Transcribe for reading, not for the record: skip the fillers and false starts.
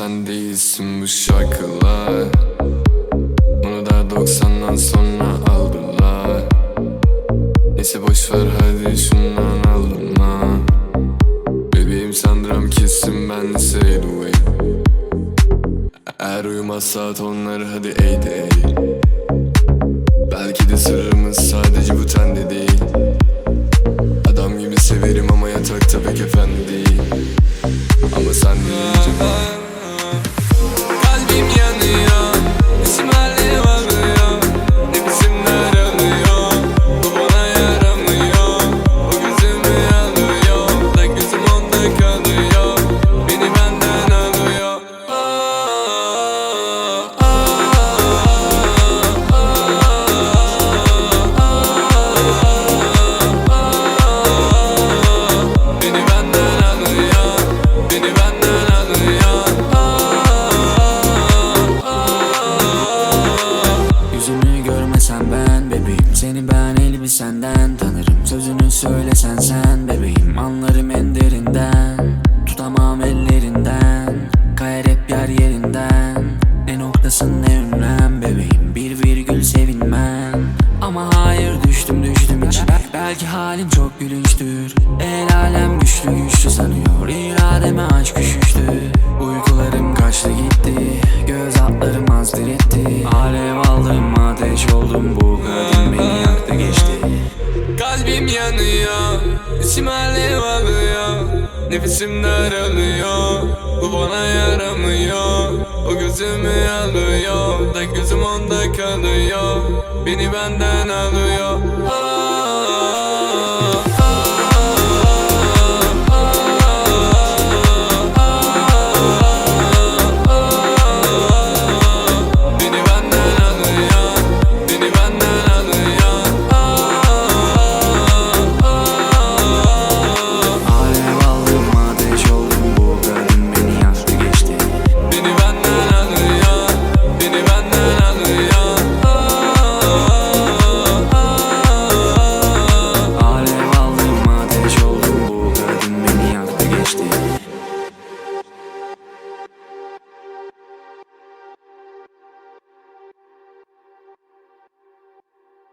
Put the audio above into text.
sen değilsin bu şarkılar. Onu da 90'dan sonra aldılar. Neyse boşver hadi şundan alınma. Bebeğim sandıram kesin ben de say away. Eğer uyumazsa tonları hadi ey de ey. Belki de sırrımız sadece bu tende değil. Adam gibi severim ama yatakta pek efendi değil. Ama sen deyince kalbim yanıyor, isim alev alıyor. Nefesimler alıyor, bu bana yaramıyor. O gözümü alıyor, da gözüm onda kalıyor. Beni benden alıyor. Beni benden alıyor, beni benden alıyor. Yüzünü görmesen ben bebeğim, seni ben elbisenden tanırım. Sözünü söylesen sen bebeğim, anlarım en derinden. Tutamam ellerinden, kayar hep yer yerinden. Ne noktasın ne ünlem bebeğim, bir virgül sevinmem. Ama hayır düştüm içine. Belki halim çok gülünçtür. El alem güçlü sanıyor, irademe aşk üşüştü. Uykularım kaçtı gitti, göz altlarım az diretti. Alev aldım, ateş oldum, bu kadın beni yaktı geçti. Kalbim yanıyor, içim alev alıyor. Nefesim daralıyor, bu bana yaramıyor. O gözümü alıyor, da gözüm onda kalıyor. Beni benden alıyor.